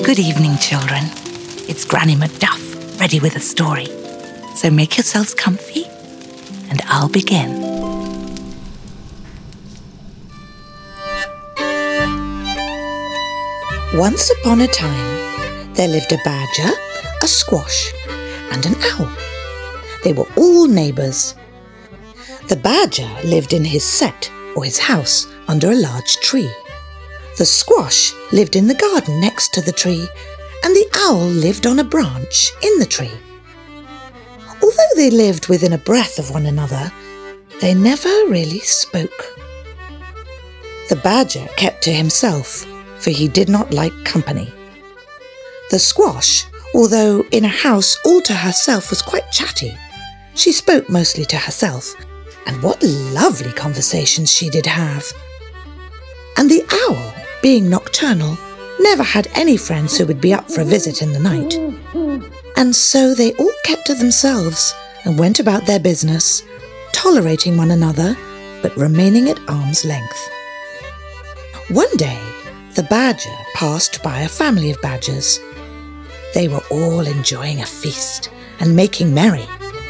Good evening, children. It's Granny Macduff, ready with a story. So make yourselves comfy, and I'll begin. Once upon a time, there lived a badger, a squash, and an owl. They were all neighbours. The badger lived in his set, or his house, under a large tree. The squash lived in the garden next to the tree, and the owl lived on a branch in the tree. Although they lived within a breath of one another, they never really spoke. The badger kept to himself, for he did not like company. The squash, although in a house all to herself, was quite chatty. She spoke mostly to herself, and what lovely conversations she did have. And the owl, being nocturnal, never had any friends who would be up for a visit in the night. And so they all kept to themselves and went about their business, tolerating one another, but remaining at arm's length. One day, the badger passed by a family of badgers. They were all enjoying a feast and making merry.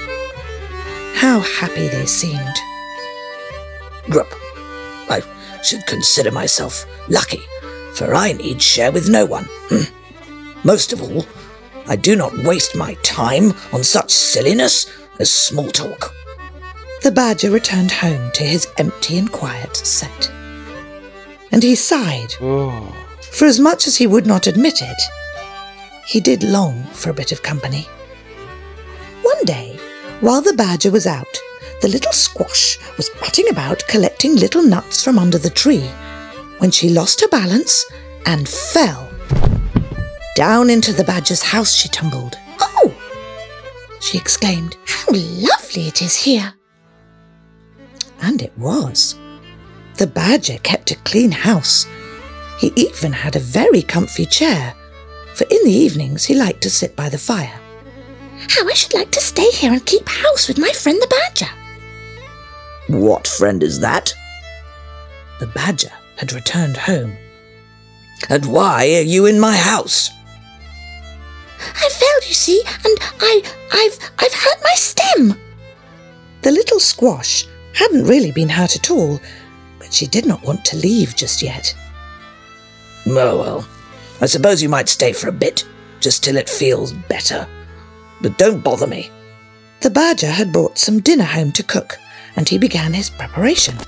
How happy they seemed. Grup, I should consider myself lucky, for I need share with no one. Most of all, I do not waste my time on such silliness as small talk. The badger returned home to his empty and quiet set. And he sighed, for as much as he would not admit it, he did long for a bit of company. One day, while the badger was out, the little squash was butting about collecting little nuts from under the tree when she lost her balance and fell. Down into the badger's house she tumbled. "Oh!" she exclaimed. "How lovely it is here!" And it was. The badger kept a clean house. He even had a very comfy chair, for in the evenings he liked to sit by the fire. "How I should like to stay here and keep house with my friend the badger." What friend is that? The badger had returned home. And why are you in my house? "I fell, you see, and I've hurt my stem." The little squash hadn't really been hurt at all, but she did not want to leave just yet. Oh, well, I suppose you might stay for a bit, just till it feels better. But don't bother me. The badger had brought some dinner home to cook, and he began his preparation.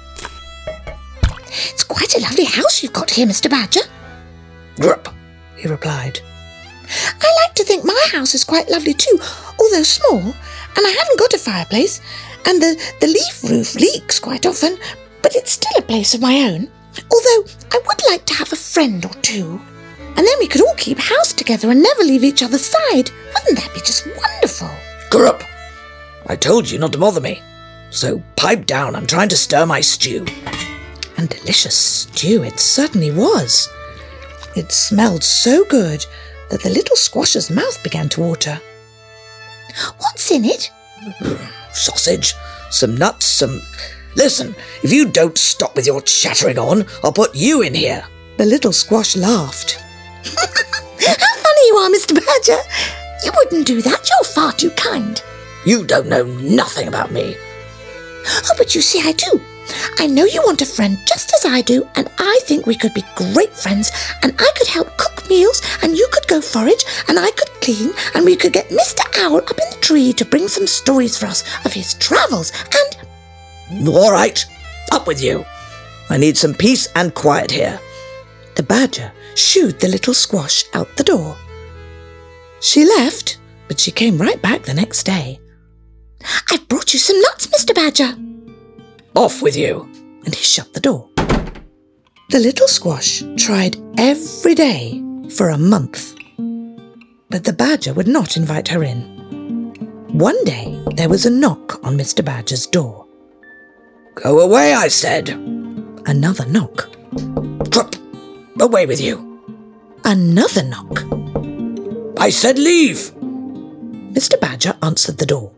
"It's quite a lovely house you've got here, Mr. Badger." Grup, he replied. "I like to think my house is quite lovely too, although small, and I haven't got a fireplace, and the leaf roof leaks quite often, but it's still a place of my own. Although I would like to have a friend or two, and then we could all keep house together and never leave each other's side. Wouldn't that be just wonderful?" Grup, I told you not to bother me. So pipe down, I'm trying to stir my stew. And delicious stew it certainly was. It smelled so good that the little squash's mouth began to water. "What's in it?" Sausage, some nuts, some... Listen, if you don't stop with your chattering on, I'll put you in here. The little squash laughed. "How funny you are, Mr. Badger. You wouldn't do that. You're far too kind." You don't know nothing about me. "Oh, but you see I do. I know you want a friend just as I do, and I think we could be great friends, and I could help cook meals, and you could go forage, and I could clean, and we could get Mr. Owl up in the tree to bring some stories for us of his travels, and—" All right, up with you. I need some peace and quiet here. The badger shooed the little squash out the door. She left, but she came right back the next day. "I've brought you some nuts, Mr. Badger." Off with you. And he shut the door. The little squash tried every day for a month, but the badger would not invite her in. One day there was a knock on Mr. Badger's door. Go away, I said. Another knock. Grup, away with you. Another knock. I said leave. Mr. Badger answered the door.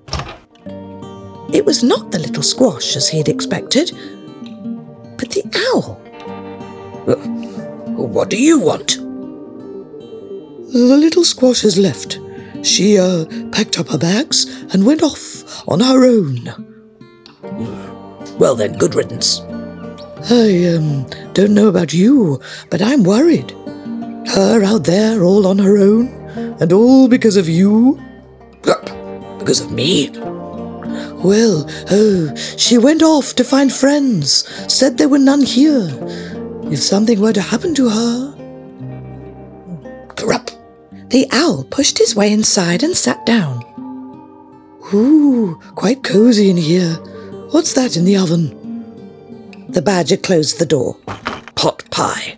It was not the little squash as he had expected, but the owl. What do you want? The little squash has left. She packed up her bags and went off on her own. Well then, good riddance. I don't know about you, but I'm worried. Her out there all on her own, and all because of you? Because of me? Well, she went off to find friends, said there were none here. If something were to happen to her... Grup! The owl pushed his way inside and sat down. Ooh, quite cosy in here. What's that in the oven? The badger closed the door. Pot pie.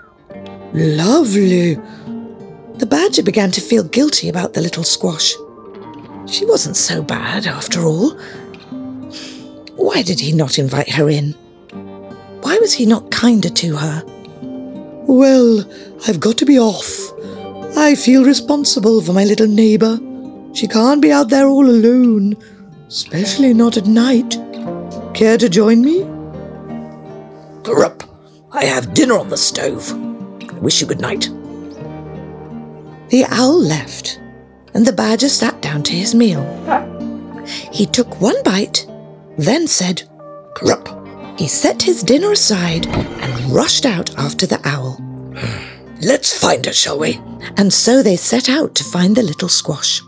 Lovely. The badger began to feel guilty about the little squash. She wasn't so bad, after all. Why did he not invite her in? Why was he not kinder to her? Well, I've got to be off. I feel responsible for my little neighbour. She can't be out there all alone, especially not at night. Care to join me? Grup! I have dinner on the stove. I wish you good night. The owl left, and the badger sat down to his meal. He took one bite, then said, Grup! He set his dinner aside and rushed out after the owl. Let's find her, shall we? And so they set out to find the little squash.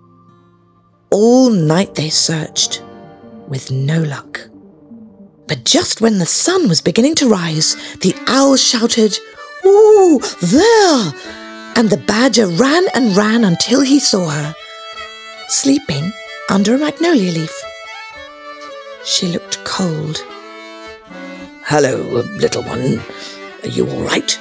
All night they searched, with no luck. But just when the sun was beginning to rise, the owl shouted, "Ooh, there!" And the badger ran and ran until he saw her, sleeping under a magnolia leaf. She looked cold. Hello, little one. Are you all right?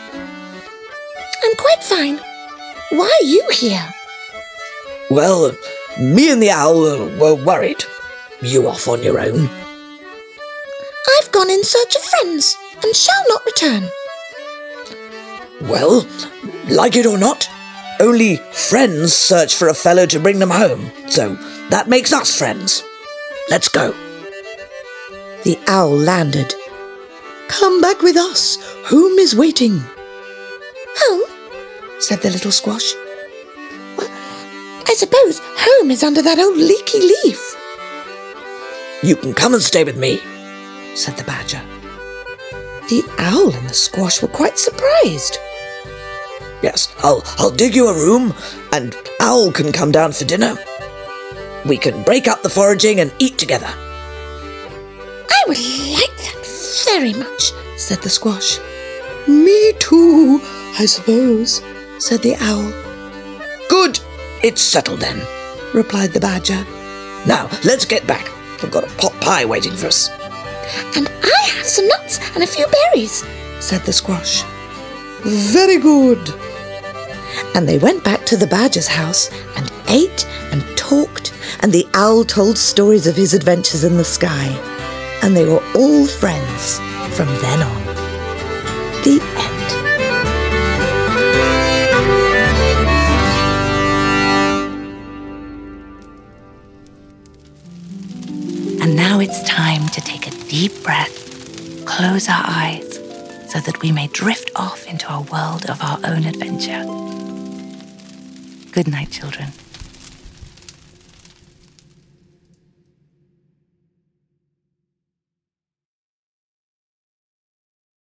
I'm quite fine. Why are you here? Well, me and the owl were worried. You off on your own? I've gone in search of friends and shall not return. Well, like it or not, only friends search for a fellow to bring them home, so that makes us friends. Let's go. The owl landed. Come back with us. Home is waiting. Home? Said the little squash. Well, I suppose home is under that old leaky leaf. You can come and stay with me, said the badger. The owl and the squash were quite surprised. Yes, I'll dig you a room, and Owl can come down for dinner. We can break up the foraging and eat together. I would like that very much, said the squash. Me too, I suppose, said the owl. Good, it's settled then, replied the badger. Now, let's get back. I've got a pot pie waiting for us. And I have some nuts and a few berries, said the squash. Very good. And they went back to the badger's house and ate and talked, and the owl told stories of his adventures in the sky. And they were all friends from then on. The end. And now it's time to take a deep breath, close our eyes, so that we may drift off into a world of our own adventure. Good night, children.